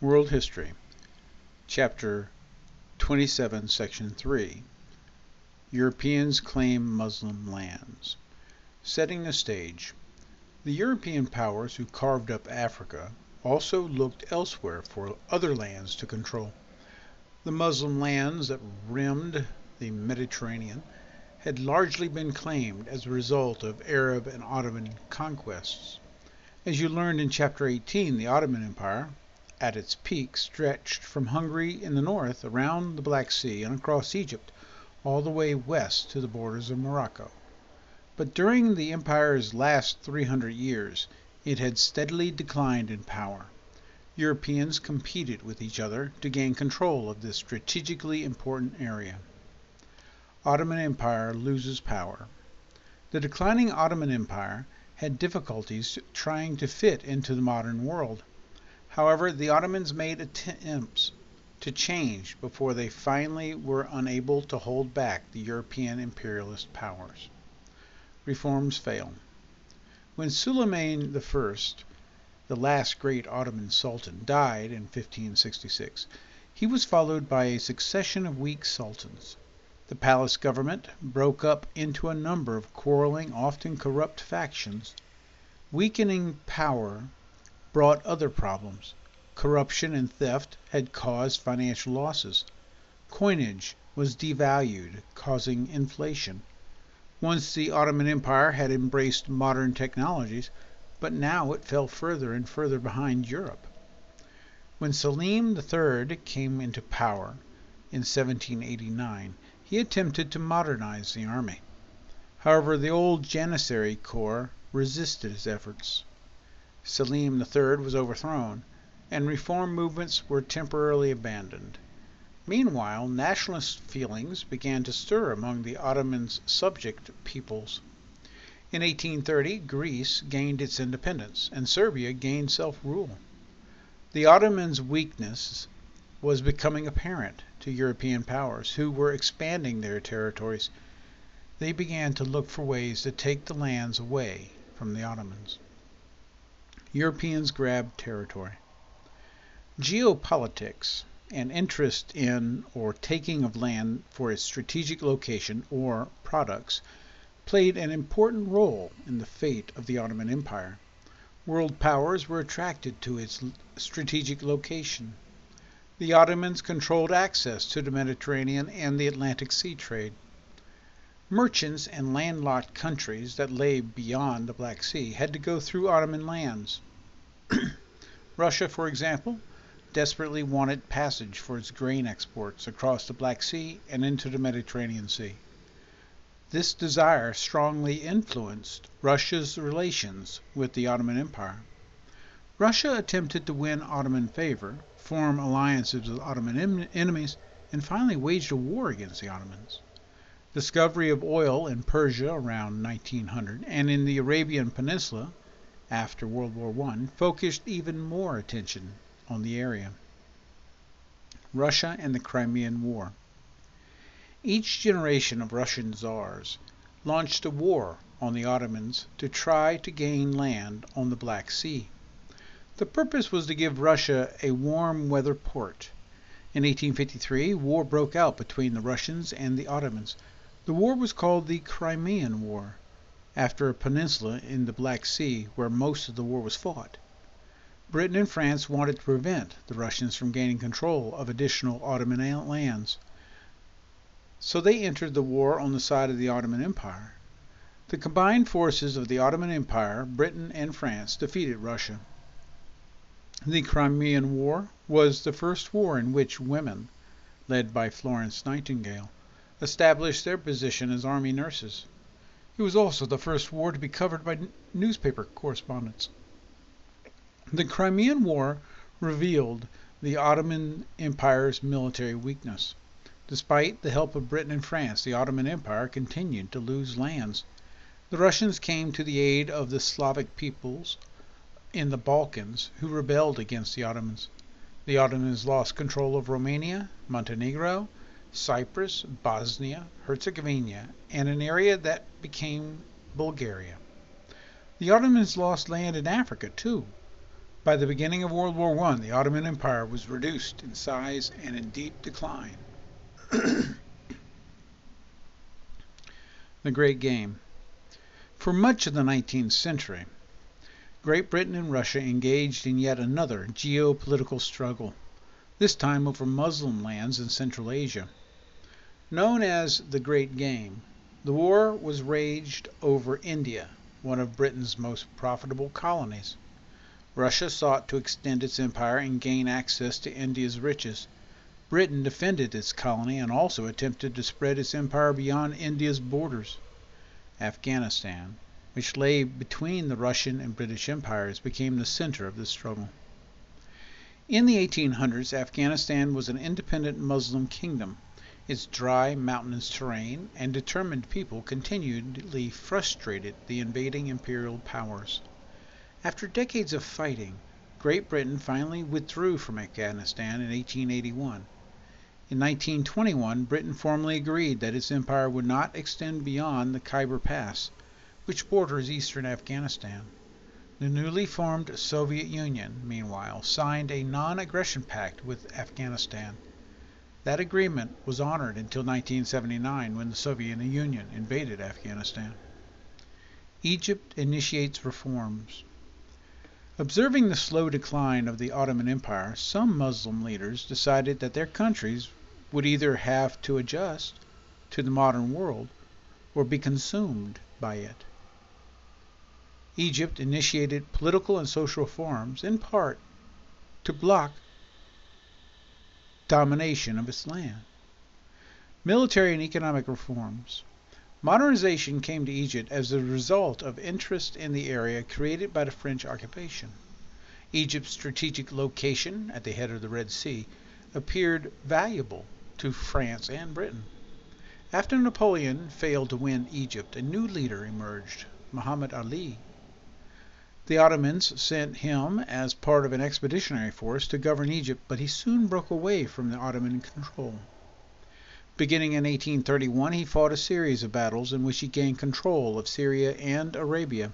World History, Chapter 27, Section 3. Europeans claim Muslim lands. Setting the stage. The European powers who carved up Africa also looked elsewhere for other lands to control. The Muslim lands that rimmed the Mediterranean had largely been claimed as a result of Arab and Ottoman conquests. As you learned in Chapter 18, the Ottoman Empire, at its peak, stretched from Hungary in the north around the Black Sea and across Egypt, all the way west to the borders of Morocco. But during the empire's last 300 years, it had steadily declined in power. Europeans competed with each other to gain control of this strategically important area. Ottoman Empire loses power. The declining Ottoman Empire had difficulties trying to fit into the modern world. However, the Ottomans made attempts to change before they finally were unable to hold back the European imperialist powers. Reforms fail. When Suleiman I, the last great Ottoman sultan, died in 1566, he was followed by a succession of weak sultans. The palace government broke up into a number of quarreling, often corrupt factions. Weakening power brought other problems. Corruption and theft had caused financial losses. Coinage was devalued, causing inflation. Once the Ottoman Empire had embraced modern technologies, but now it fell further and further behind Europe. When Selim III came into power in 1789, he attempted to modernize the army. However, the old Janissary Corps resisted his efforts. Selim III was overthrown, and reform movements were temporarily abandoned. Meanwhile, nationalist feelings began to stir among the Ottoman's subject peoples. In 1830, Greece gained its independence, and Serbia gained self-rule. The Ottomans' weakness was becoming apparent to European powers, who were expanding their territories. They began to look for ways to take the lands away from the Ottomans. Europeans grabbed territory. Geopolitics, an interest in or taking of land for its strategic location or products, played an important role in the fate of the Ottoman Empire. World powers were attracted to its strategic location. The Ottomans controlled access to the Mediterranean and the Atlantic Sea trade. Merchants and landlocked countries that lay beyond the Black Sea had to go through Ottoman lands. Russia, for example, desperately wanted passage for its grain exports across the Black Sea and into the Mediterranean Sea. This desire strongly influenced Russia's relations with the Ottoman Empire. Russia attempted to win Ottoman favor, form alliances with Ottoman enemies, and finally waged a war against the Ottomans. Discovery of oil in Persia around 1900 and in the Arabian Peninsula after World War I focused even more attention on the area. Russia and the Crimean War. Each generation of Russian czars launched a war on the Ottomans to try to gain land on the Black Sea. The purpose was to give Russia a warm weather port. In 1853, war broke out between the Russians and the Ottomans. The war was called the Crimean War, after a peninsula in the Black Sea where most of the war was fought. Britain and France wanted to prevent the Russians from gaining control of additional Ottoman lands, so they entered the war on the side of the Ottoman Empire. The combined forces of the Ottoman Empire, Britain, and France defeated Russia. The Crimean War was the first war in which women, led by Florence Nightingale, established their position as army nurses. It was also the first war to be covered by newspaper correspondents. The Crimean War revealed the Ottoman Empire's military weakness. Despite the help of Britain and France, the Ottoman Empire continued to lose lands. The Russians came to the aid of the Slavic peoples in the Balkans who rebelled against the Ottomans. The Ottomans lost control of Romania, Montenegro, Cyprus, Bosnia, Herzegovina, and an area that became Bulgaria. The Ottomans lost land in Africa, too. By the beginning of World War I, the Ottoman Empire was reduced in size and in deep decline. The Great Game. For much of the 19th century, Great Britain and Russia engaged in yet another geopolitical struggle, this time over Muslim lands in Central Asia. Known as the Great Game, the war was waged over India, one of Britain's most profitable colonies. Russia sought to extend its empire and gain access to India's riches. Britain defended its colony and also attempted to spread its empire beyond India's borders. Afghanistan, which lay between the Russian and British empires, became the center of this struggle. In the 1800s, Afghanistan was an independent Muslim kingdom. Its dry, mountainous terrain and determined people continually frustrated the invading imperial powers. After decades of fighting, Great Britain finally withdrew from Afghanistan in 1881. In 1921, Britain formally agreed that its empire would not extend beyond the Khyber Pass, which borders eastern Afghanistan. The newly formed Soviet Union, meanwhile, signed a non-aggression pact with Afghanistan. That agreement was honored until 1979, when the Soviet Union invaded Afghanistan. Egypt initiates reforms. Observing the slow decline of the Ottoman Empire, some Muslim leaders decided that their countries would either have to adjust to the modern world or be consumed by it. Egypt initiated political and social reforms, in part to block domination of its land. Military and economic reforms. Modernization came to Egypt as a result of interest in the area created by the French occupation. Egypt's strategic location at the head of the Red Sea appeared valuable to France and Britain. After Napoleon failed to win Egypt, a new leader emerged, Muhammad Ali. The Ottomans sent him as part of an expeditionary force to govern Egypt, but he soon broke away from the Ottoman control. Beginning in 1831, he fought a series of battles in which he gained control of Syria and Arabia.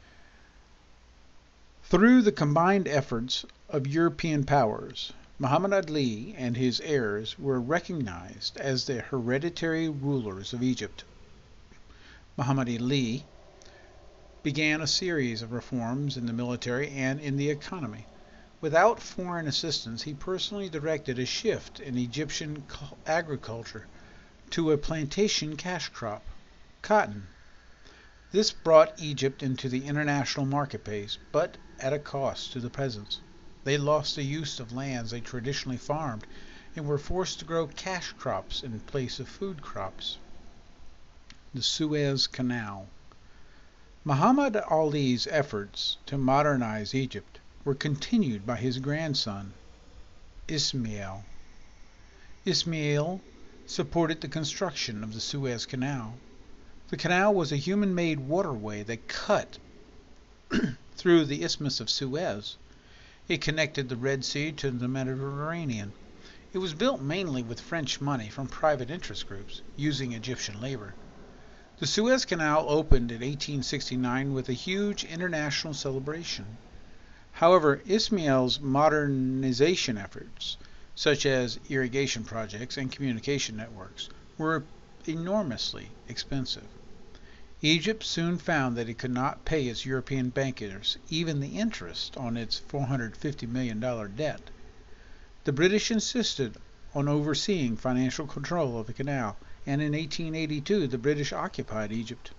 Through the combined efforts of European powers, Muhammad Ali and his heirs were recognized as the hereditary rulers of Egypt. Muhammad Ali began a series of reforms in the military and in the economy. Without foreign assistance, he personally directed a shift in Egyptian agriculture to a plantation cash crop, cotton. This brought Egypt into the international marketplace, but at a cost to the peasants. They lost the use of lands they traditionally farmed and were forced to grow cash crops in place of food crops. The Suez Canal. Muhammad Ali's efforts to modernize Egypt were continued by his grandson, Ismail. Ismail supported the construction of the Suez Canal. The canal was a human-made waterway that cut through the Isthmus of Suez. It connected the Red Sea to the Mediterranean. It was built mainly with French money from private interest groups, using Egyptian labor. The Suez Canal opened in 1869 with a huge international celebration. However, Ismail's modernization efforts, such as irrigation projects and communication networks, were enormously expensive. Egypt soon found that it could not pay its European bankers even the interest on its $450 million debt. The British insisted on overseeing financial control of the canal, and in 1882 the British occupied Egypt.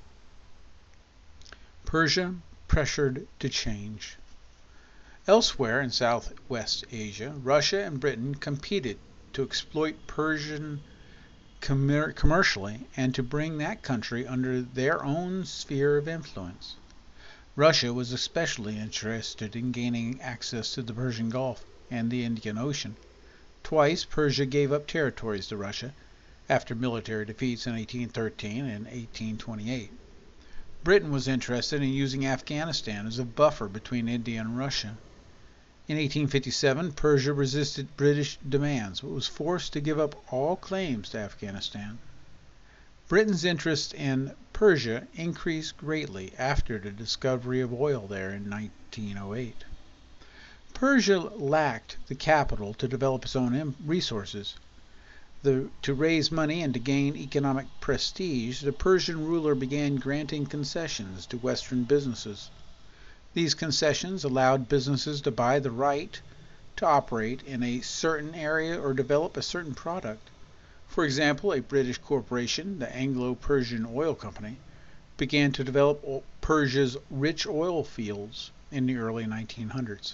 Persia pressured to change. Elsewhere in Southwest Asia, Russia and Britain competed to exploit Persia commercially and to bring that country under their own sphere of influence. Russia was especially interested in gaining access to the Persian Gulf and the Indian Ocean. Twice Persia gave up territories to Russia, after military defeats in 1813 and 1828. Britain was interested in using Afghanistan as a buffer between India and Russia. In 1857, Persia resisted British demands, but was forced to give up all claims to Afghanistan. Britain's interest in Persia increased greatly after the discovery of oil there in 1908. Persia lacked the capital to develop its own resources. To raise money and to gain economic prestige, the Persian ruler began granting concessions to Western businesses. These concessions allowed businesses to buy the right to operate in a certain area or develop a certain product. For example, a British corporation, the Anglo-Persian Oil Company, began to develop Persia's rich oil fields in the early 1900s.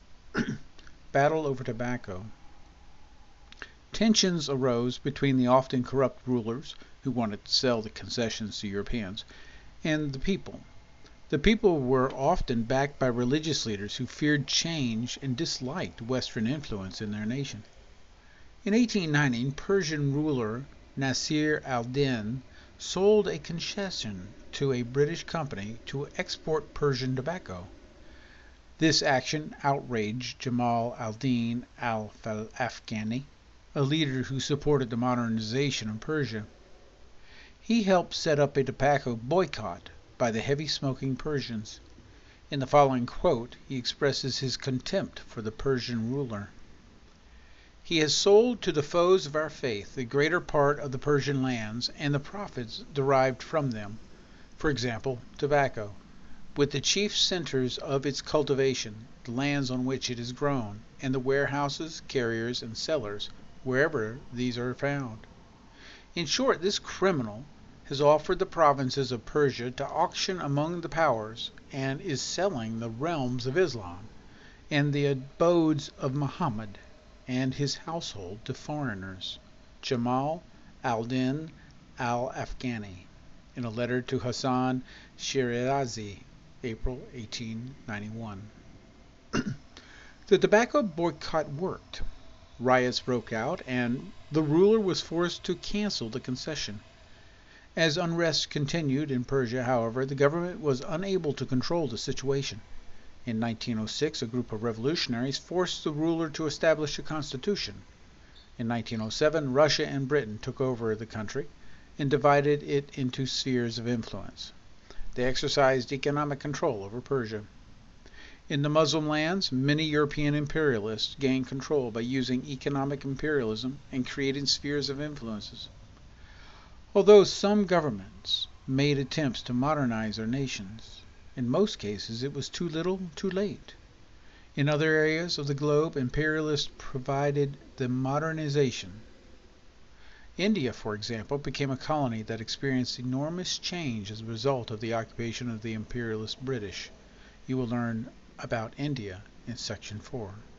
Battle over tobacco. Tensions arose between the often corrupt rulers, who wanted to sell the concessions to Europeans, and the people. The people were often backed by religious leaders who feared change and disliked Western influence in their nation. In 1890, Persian ruler Nasir al-Din sold a concession to a British company to export Persian tobacco. This action outraged Jamal al-Din al-Afghani, a leader who supported the modernization of Persia. He helped set up a tobacco boycott by the heavy-smoking Persians. In the following quote, he expresses his contempt for the Persian ruler. "He has sold to the foes of our faith the greater part of the Persian lands and the profits derived from them, for example, tobacco, with the chief centers of its cultivation, the lands on which it is grown, and the warehouses, carriers, and sellers, wherever these are found. In short, this criminal has offered the provinces of Persia to auction among the powers, and is selling the realms of Islam and the abodes of Muhammad and his household to foreigners." Jamal al-Din al-Afghani, in a letter to Hassan Shirazi, April 1891. The tobacco boycott worked. Riots broke out, and the ruler was forced to cancel the concession. As unrest continued in Persia, however, the government was unable to control the situation. In 1906, a group of revolutionaries forced the ruler to establish a constitution. In 1907, Russia and Britain took over the country and divided it into spheres of influence. They exercised economic control over Persia. In the Muslim lands, many European imperialists gained control by using economic imperialism and creating spheres of influences. Although some governments made attempts to modernize their nations, in most cases it was too little, too late. In other areas of the globe, imperialists provided the modernization. India, for example, became a colony that experienced enormous change as a result of the occupation of the imperialist British. You will learn about India in Section 4.